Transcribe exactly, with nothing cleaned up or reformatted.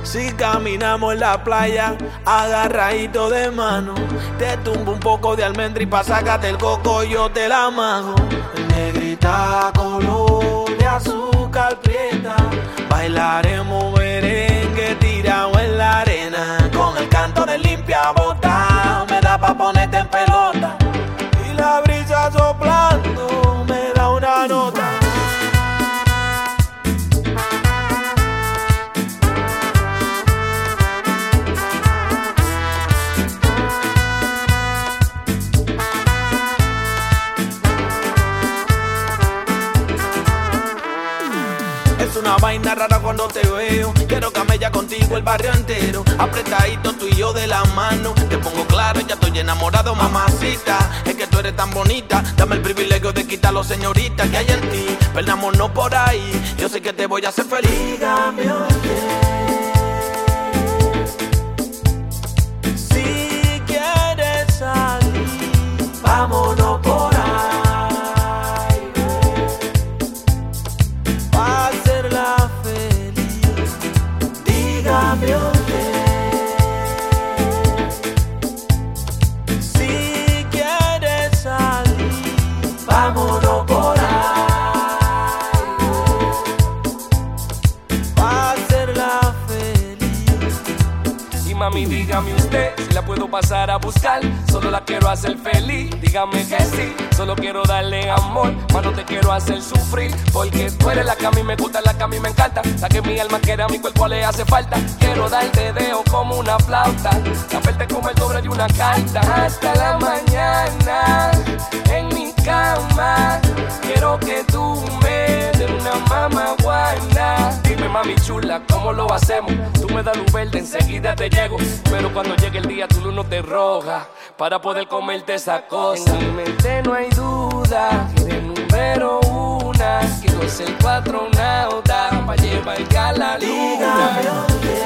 Si caminamos en la playa, agarradito de mano, te tumbo un poco de almendra y pa' sacarte el coco yo te la mago. Negrita color de azúcar prieta, bailaremos merengue tirado en la arena. Con el canto de limpia bota, me da pa' ponerte en pelota. Y la brisa soplando, me da una nota. Es una vaina rara cuando te veo. Quiero camellar contigo el barrio entero. Apretadito tú y yo de la mano. Te pongo claro, ya estoy enamorado, mamacita. Es que tú eres tan bonita. Dame el privilegio de quitarlo, señorita, que hay en ti. Perdámonos por ahí. Yo sé que te voy a hacer feliz. Dígame oye, si quieres salir, vámonos por ahí. Si quieres salir, vámonos por ahí, pa' hacerla feliz. Y mami, dígame usted si la puedo pasar a buscar. Solo la quiero hacer feliz, dígame que sí. Solo quiero darle amor, más no te quiero hacer sufrir. Porque tú eres la que a mí me gusta, la que a mí me encanta. La que mi alma quiere, a mi cuerpo le hace falta. Quiero darte dedo como una flauta, taparte como el doble de una carta. Hasta la mañana, en mi cama, quiero que tú me des una mamaguana. Dime mami chula, ¿cómo lo hacemos? Tú me das luz verde, enseguida te llego. Pero cuando llegue el día tu luz no te roja, para poder comerte esa cosa. En mi mente no hay duda, que eres número una. Quiero ser cuatro nautas, pa' llevar a la luna. Dígame,